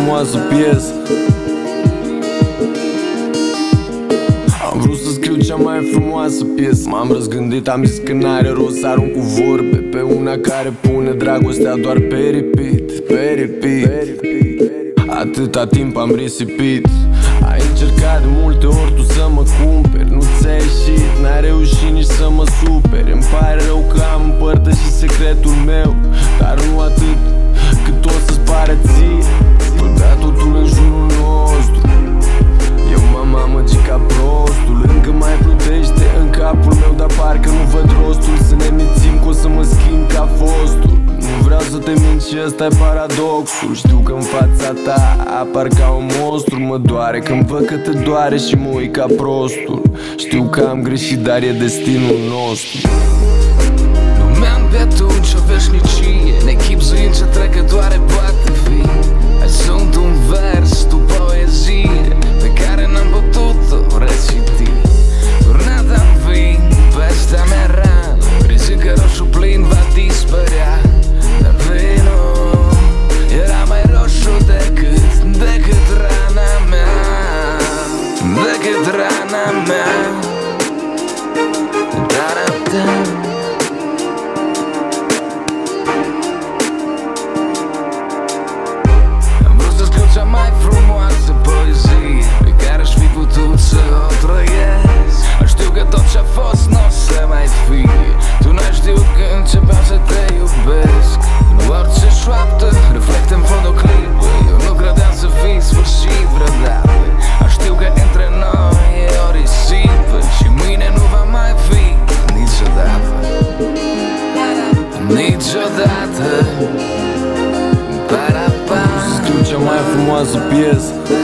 frumoasă piesă. Am vrut să scriu cea mai frumoasă piesă. M-am răzgândit, am zis că n-are rost să arunc cu vorbe pe una care pune dragostea doar pe repeat, pe repeat. Atâta timp am risipit. Ai încercat de multe ori tu să mă cumperi, nu ți-a ieșit, n-ai reușit nici să mă superi. Îmi pare rău că am împărtășit secretul meu, dar nu atât cât o să-ți pare ție. Pădea totul în jurul nostru, eu m-am amăgit ca prostul. Încă mai plutește în capul meu, dar parcă nu văd rostul să ne mințim că o să mă schimb ca fostul. Nu vreau să te mint și ăsta-i paradoxul. Știu că în fața ta apar ca un monstru. Mă doare când văd că te doare și mă uit ca prostul. Știu că am greșit, dar e destinul nostru. Lumeam de atunci o veșnicie, ne chipzuim ce trecătoare poate fi. Azi sunt un vers, tu poezie pe care n-am putut-o reciti. Turnat-am vin peste mea rană, crezând că roșu plin va dispărea. Dar vinul era mai roșu decât rana mea, decât rana mea. Da-da-da. Am vrut să scriu cea mai frumoasă poezie pe care aș fi putut să o trăiesc. Știu că tot ce-a fost n-o să mai fie. Tu n-ai știut că începeam să te iubesc. Nu orice șoaptă reflectă în fond o clipă. Eu nu credeam să fii sfârșit vreodată. Știu că între noi e o risipă și mâine nu va mai fi niciodată. Niciodată. Să scriu cea mai frumoasă piesă.